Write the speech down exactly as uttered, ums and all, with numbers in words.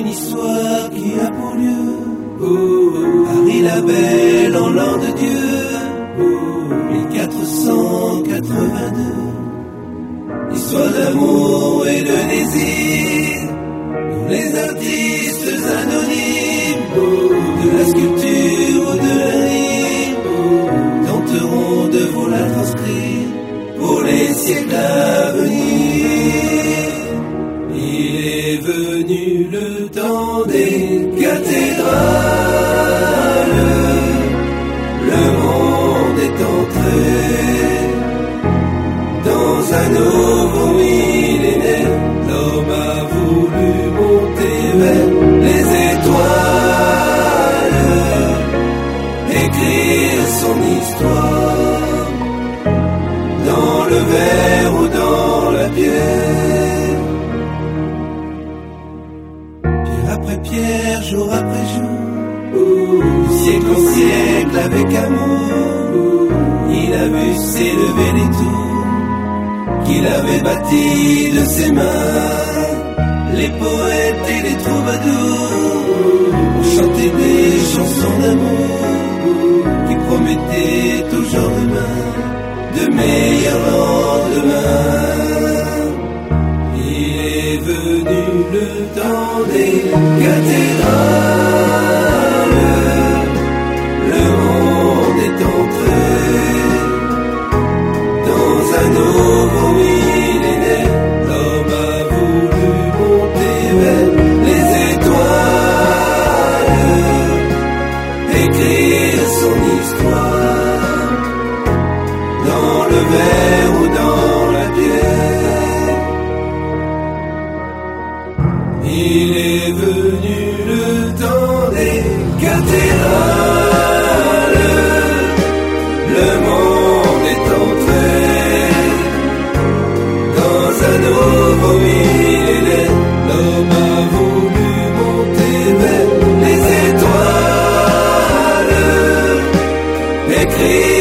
une histoire qui a pour lieu Paris la belle en l'an de Dieu mille quatre cent quatre-vingt-deux. Histoire d'amour et de désir, nous les artistes anonymes de la sculpture ou de la rime tenterons de vous la transcrire pour les siècles à venir. Il est venu le temps des cathédrales, le monde est entré dans un nouveau millénaire. L'homme a voulu monter vers les étoiles, écrire son histoire dans le verre ou dans la pierre. Pierre après pierre, jour après jour, siècle en siècle avec amour, il a vu s'élever les tours qu'il avait bâties de ses mains. Les poètes et les troubadours ont chanté des chansons d'amour qui promettaient aux gens humains de meilleurs lendemains. Il est venu le temps des cathédrales, le monde est entré dans un nouveau millénaire. L'homme a voulu monter vers les étoiles, écrire son histoire dans le verre ou dans la pierre. Il est venu le temps des cathédrales, le monde est entré dans un nouveau millénaire. L'homme a voulu monter vers les étoiles, écrire